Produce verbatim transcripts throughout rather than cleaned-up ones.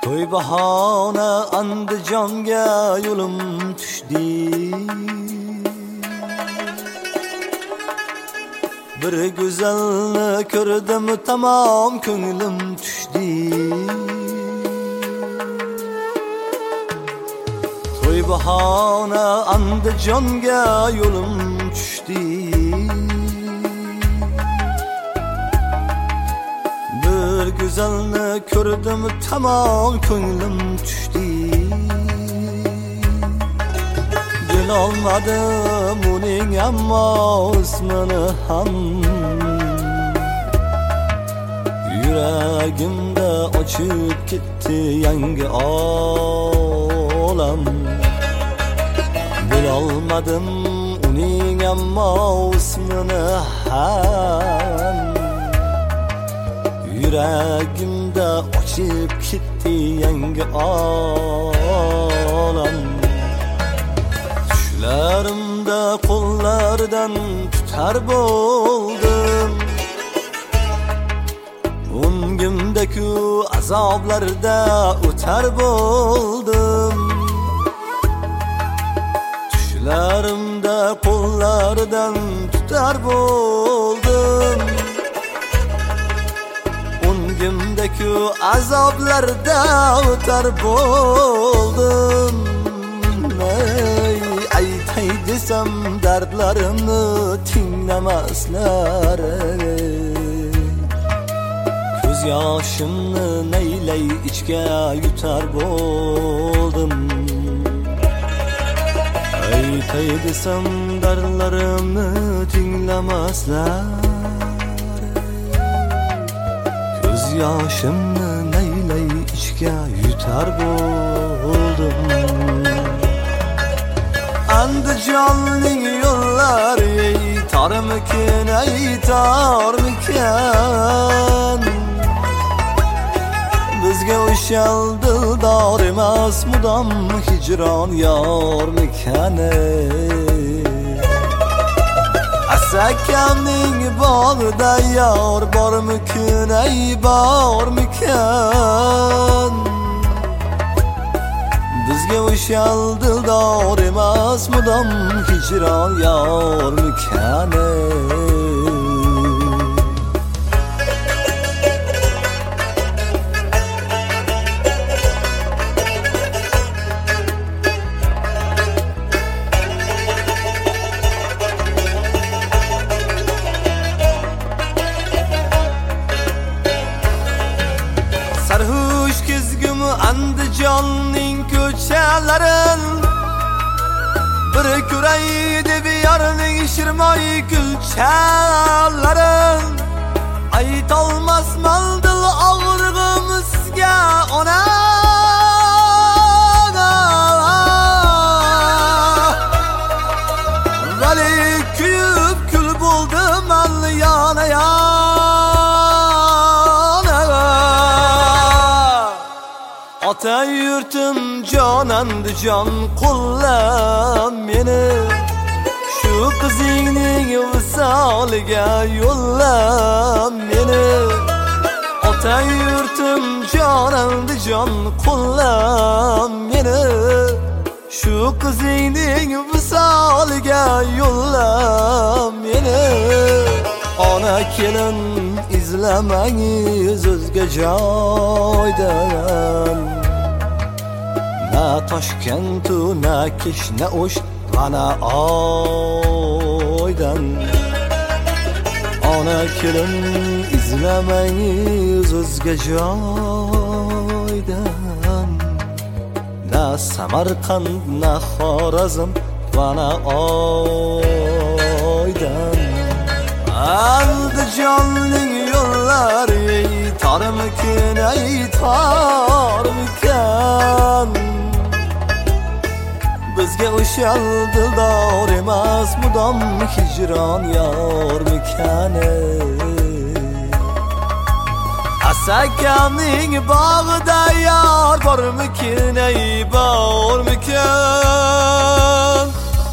To'y bahona Andijonga yo'lim tushdi. Bir go'zalni ko'rdim, tamom ko'nglim tushdi. To'y bahona Andijonga yo'lim tushdi. Bir go'zalni ko'rdim, tamom ko'nglim tushdi. Bilolmadim uning ammo ismini ham. Yuragimda ochib ketdi yangi olam. Bilolmadim uning ammo ismini ham. Yuragimda ochib ketdi yangi olam. Tushlarimda qo'llaridan tutar bo'ldim. Ungimda-ku azoblarda o'tar bo'ldim. Tushlarimda qo'llaridan tutar bo'ldim. Ungimda-ku azoblarda o'tar bo'ldim. Ey aytay desam dardlarimni tinglamaslar. Ko'z yoshimni naylay ichga yutar bo'ldim. Aytay desam dardlarimni tinglamaslar. Ko'z yoshimni naylay ichga yutar bo'ldim. Andijonning yo'llari aytarmikin, aytarmikan. Bizga o'shal dildor emas, mudom hijron yormikan. Asakamning bog'ida yor bormikin, ay bormikan. Bizga o'shal dildor emas, mudom hijron yormikan. Sarhush kezgim Andijonning ko'chalarin. Bir ko'ray deb yorning shirmoy kulchalarin. Aytolmasman dil og'rig'im sizga ona. Vali kuyib kul bo'ldim al yana yana. Ota yurtim jon Andijon, qo'llam meni. Shu qizingning visoliga yo'llam meni. Ota yurtim jon Andijon, qo'llam meni. Shu qizingning visoliga yo'llam meni. Ona kelin izlamangiz o'zga joydan. Na Toshkentu, na Kish, na O'sh, mana oydan. Ona kelin izlamangiz o'zga joydan. Na Samarqand, na Xorazm, mana oydan. Andijonning yo'llari aytarmikin, aytarmikan. Bizga o'shal dildor emas, mudom hijron yormikan. Asakamning bog'ida yor bormikin, ay bormikan.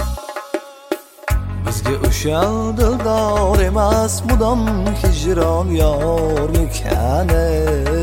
Bizga o'shal dildor emas, mudom hijron yormikan.